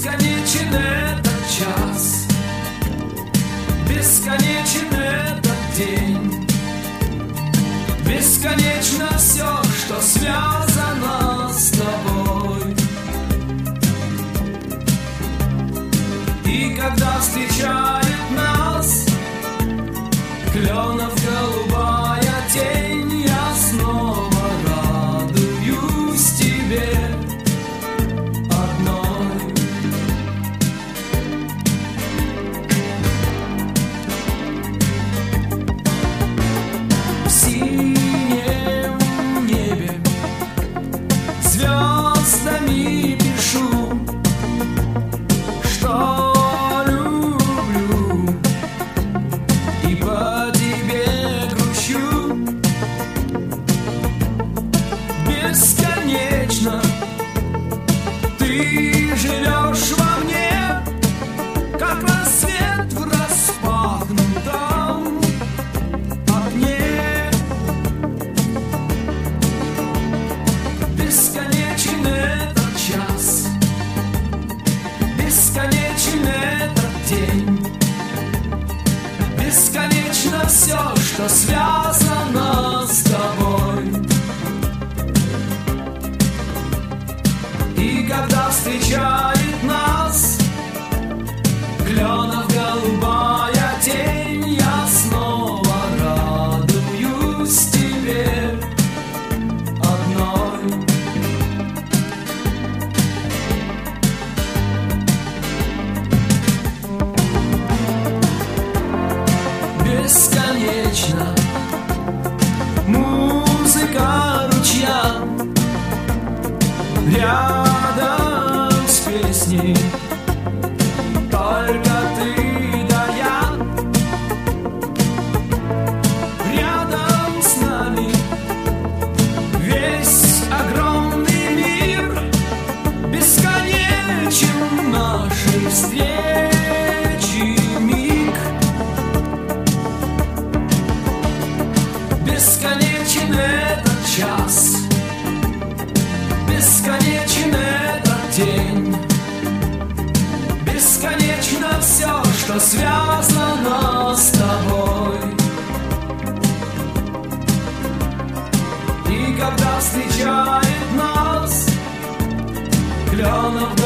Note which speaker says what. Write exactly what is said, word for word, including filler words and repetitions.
Speaker 1: Бесконечен этот час, бесконечен этот день, бесконечно все, что связано с тобой. И когда встречает нас кленов голубая тень, я снова радуюсь тебе одной. В синем небе звездами пишу, что бесконечно ты живешь во мне, как рассвет в распахнутом окне. Бесконечен этот час, бесконечен этот день, бесконечно все, что связано с тобой. И когда встречает нас кленов голубая тень, я снова радуюсь тебе одной. Бесконечно музыка ручья рядом с песней, только ты да я. Рядом с нами весь огромный мир, бесконечен нашей встречи миг. Бесконечен этот час, бесконечен этот день, бесконечно все, что связано с тобой. И когда встречает нас кленов